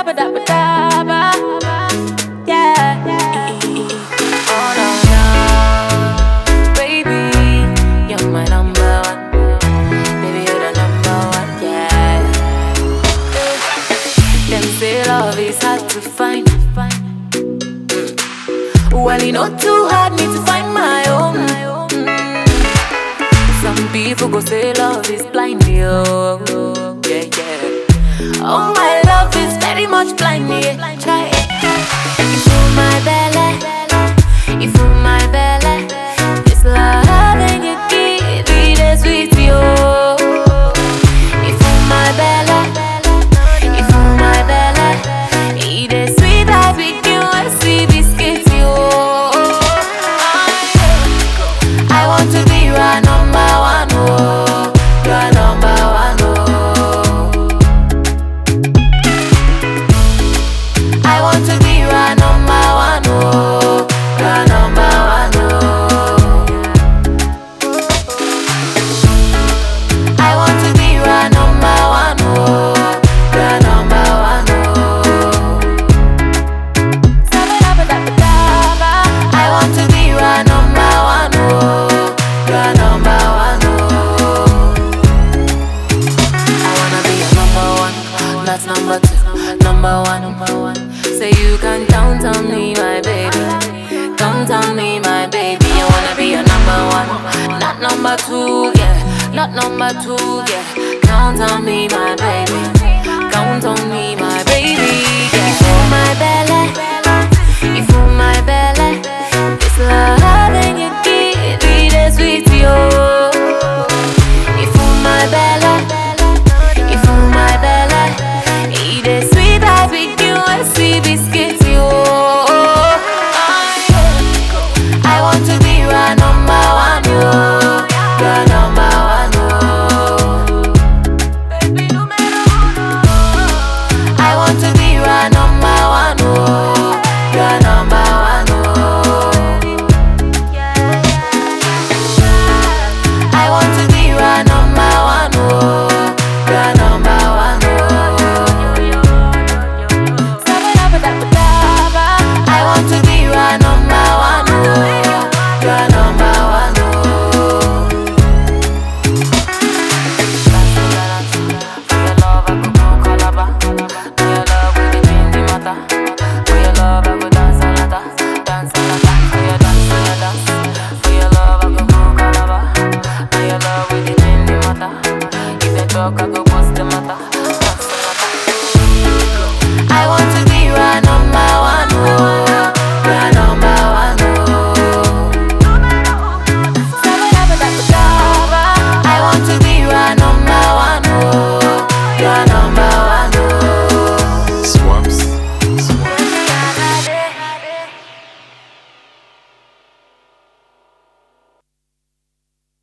Sabadabadaba. Yeah. Oh no, no. Baby, you're my number one. Baby, you're the number one, yeah. Them say love is hard to find. Well, you know too hard me to find my own. Some people go say love is blind, yo. Yeah, yeah. Oh, my love is very much blind, yeah. Try it. You fool my belly, you fool my belly. This love and you give it is sweet, yo. You fool my belly, you fool my belly. It is sweet as we can see biscuits, yo. I want to be your number one, oh, your number one, oh. I want to be your number one, oh, your number one, oh. I want to be your number one, oh, your number one, oh. I want to be your number one, oh, your number one, oh. I wanna be your number one, not number two, number one. Say you can count on me, my baby. Count on me, my baby. I wanna be your number one, not number two, yeah. Not number two, yeah. Count on me, my baby. Count on me, my baby, yeah. You fool my belly, you fool my belly. This love and you give it is sweet, yo. You fool my belly, you fool my belly. It is sweet as we can see biscuits, yo. I want to be your number one, yo. Your number one, oh. I want to be your number one, oh. Your number one, oh. I want to be your number one, oh. Your number one, oh. I want to be your number one, oh. Your number one, oh. For your love, I could go Calabar. For your love, we dey change the matter. For your love, I go dance a lot, dance a lot. For your dance, for your dance. For your love, I could go Calabar. For your love, we dey change the matter. If you talk, I go bust the matter.